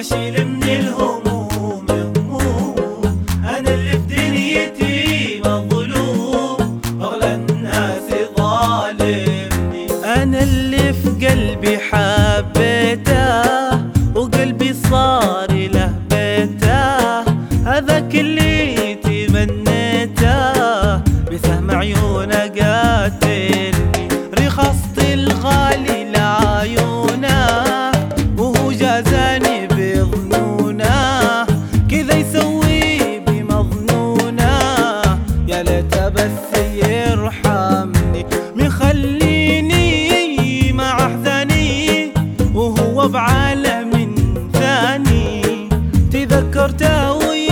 واشيل من الهموم هموم. انا اللي في دنيتي مظلوم، اغلى الناس ظالمني. انا اللي في قلبي حبيته، وقلبي صار له بيته. هذاك اللي تمنيته، بسهم عيونه قاتلني. رخصت الغالي لعيونه، وهو جازاني بظنونه. كذا يسوي بمظنونه، يا ليته بس يرحمني. مخليني مع احزاني، وهو بعالم ثاني. تذكرته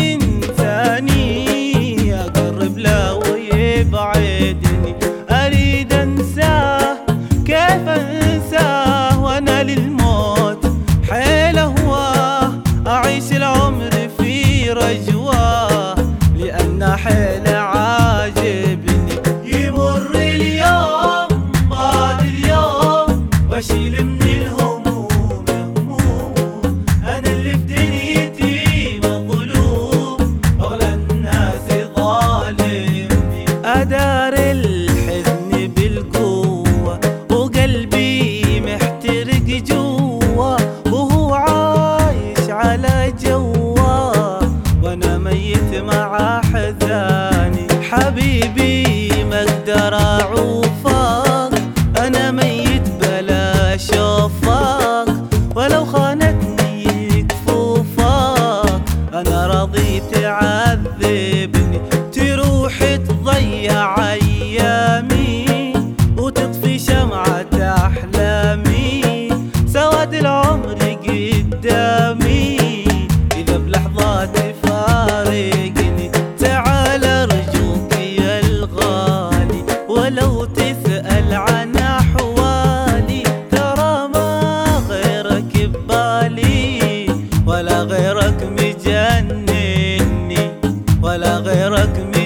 وينساني، اقرب له ويبعدني. اريد انساه، كيف انساه وانا للموت حيل هواه. اعيش العمر في رجواه، لان حيل عاجبني. يمر اليوم بعد اليوم، واشيل من الهموم هموم. انا اللي في دنيتي مظلوم، اغلى الناس ظالمني. ادار الحزن بالقوة، وقلبي محترق جوا. وهو عايش على جوا، وانا ميت مع حزاني. حبيبي ما اقدر اعوفك، انا ميت بلا اشوفك. ولو خانتني كفوفك، انا راضي تعذبني. تروح تضيع ايامي، وتطفي شمعة احلامي. سواد العمر قدامي، اذا بلحظات فارقني. تعال ارجوك يا الغالي، ولو تسأل عن احوالي. ترى ما غيرك ببالي، ولا غيرك مجنني، ولا غيرك مجنني.